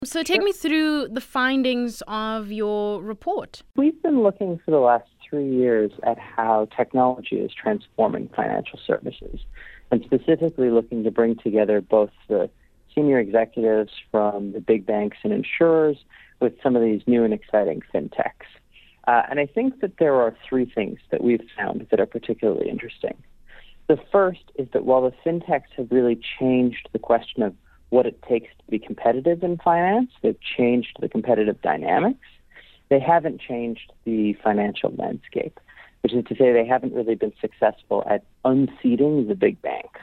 So take me through the findings of your report. We've been looking for the last 3 years at how technology is transforming financial services, and specifically looking to bring together both the senior executives from the big banks and insurers with some of these new and exciting fintechs. And I think that there are 3 things that we've found that are particularly interesting. The first is that while the fintechs have really changed the question of what it takes to be competitive in finance, they've changed the competitive dynamics, they haven't changed the financial landscape, which is to say they haven't really been successful at unseating the big banks.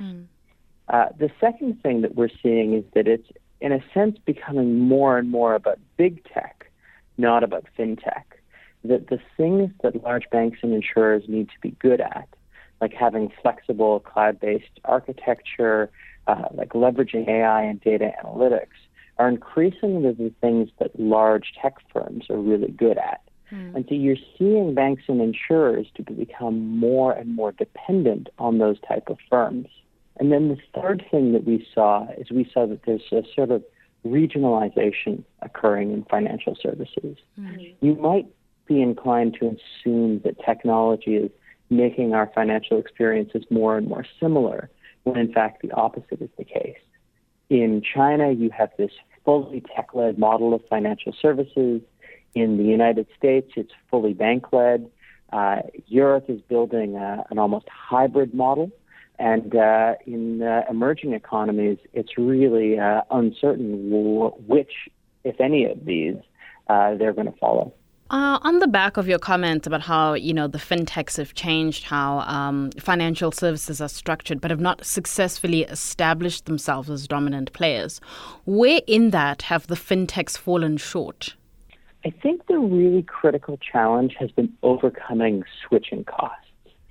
The second thing that we're seeing is that it's, in a sense, becoming more and more about big tech, not about fintech. That the things that large banks and insurers need to be good at, like having flexible cloud-based architecture, like leveraging AI and data analytics, are increasingly the things that large tech firms are really good at. And so you're seeing banks and insurers to become more and more dependent on those type of firms. And then the third thing that we saw that there's a sort of regionalization occurring in financial services. You might be inclined to assume that technology is making our financial experiences more and more similar, when in fact the opposite is the case. In China, you have this fully tech-led model of financial services. In the United States, it's fully bank-led. Europe is building an almost hybrid model. And in emerging economies, it's really uncertain which, if any of these, they're going to follow. On the back of your comment about how, the fintechs have changed how financial services are structured, but have not successfully established themselves as dominant players, where in that have the fintechs fallen short? I think the really critical challenge has been overcoming switching costs.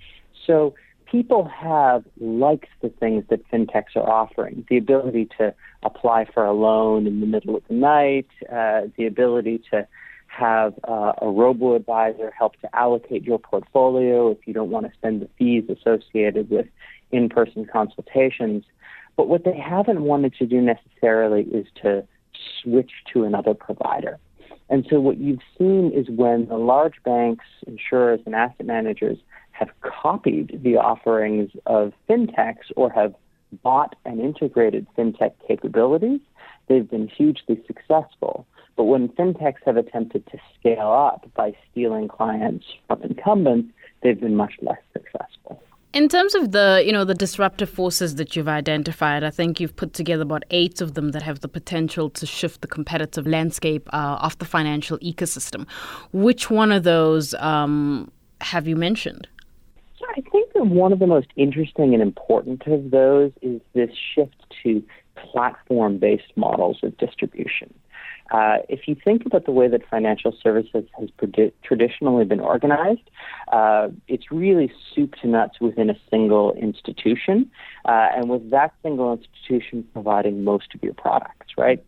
So people have liked the things that fintechs are offering, the ability to apply for a loan in the middle of the night, the ability to have a robo-advisor help to allocate your portfolio if you don't want to spend the fees associated with in-person consultations. But what they haven't wanted to do necessarily is to switch to another provider. And so what you've seen is when the large banks, insurers, and asset managers have copied the offerings of fintechs or have bought and integrated fintech capabilities, they've been hugely successful. But when fintechs have attempted to scale up by stealing clients from incumbents, they've been much less successful. In terms of the disruptive forces that you've identified, I think you've put together about 8 of them that have the potential to shift the competitive landscape of the financial ecosystem. Which one of those have you mentioned? So I think that one of the most interesting and important of those is this shift to platform-based models of distribution. If you think about the way that financial services has traditionally been organized, it's really soup to nuts within a single institution, and with that single institution providing most of your products, right?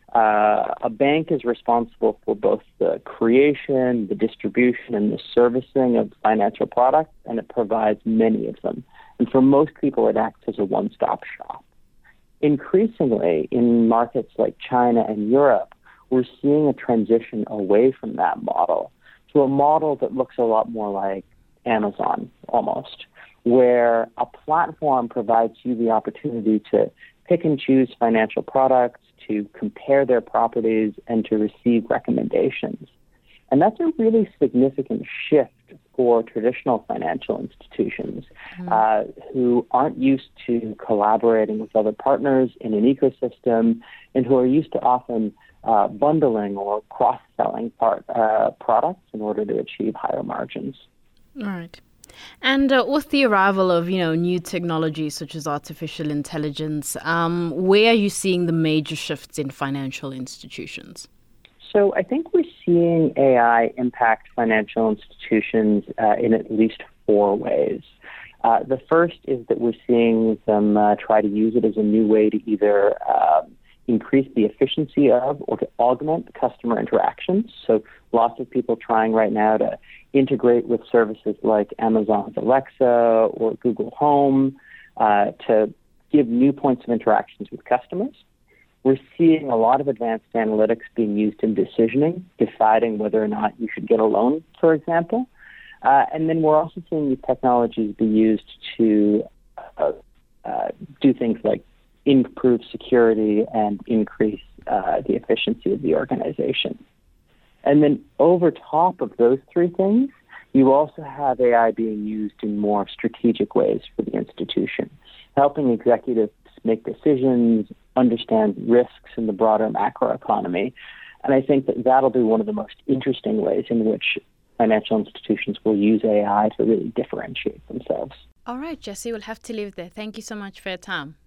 A bank is responsible for both the creation, the distribution, and the servicing of financial products, and it provides many of them. And for most people, it acts as a one-stop shop. Increasingly, in markets like China and Europe, we're seeing a transition away from that model to a model that looks a lot more like Amazon, almost, where a platform provides you the opportunity to pick and choose financial products, to compare their properties, and to receive recommendations. And that's a really significant shift for traditional financial institutions who aren't used to collaborating with other partners in an ecosystem and who are used to often bundling or cross-selling products in order to achieve higher margins. All right. And with the arrival of, new technologies such as artificial intelligence, where are you seeing the major shifts in financial institutions? So I think we're seeing AI impact financial institutions in at least 4 ways. The first is that we're seeing them try to use it as a new way to either increase the efficiency of or to augment customer interactions. So lots of people trying right now to integrate with services like Amazon's Alexa or Google Home to give new points of interactions with customers. we're seeing a lot of advanced analytics being used in decisioning, deciding whether or not you should get a loan, for example. And then we're also seeing these technologies be used to do things like improve security and increase the efficiency of the organization. And then over top of those three things, you also have AI being used in more strategic ways for the institution, helping executives make decisions, understand risks in the broader macroeconomy. And I think that that'll be one of the most interesting ways in which financial institutions will use AI to really differentiate themselves. All right, Jesse, we'll have to leave there. Thank you so much for your time.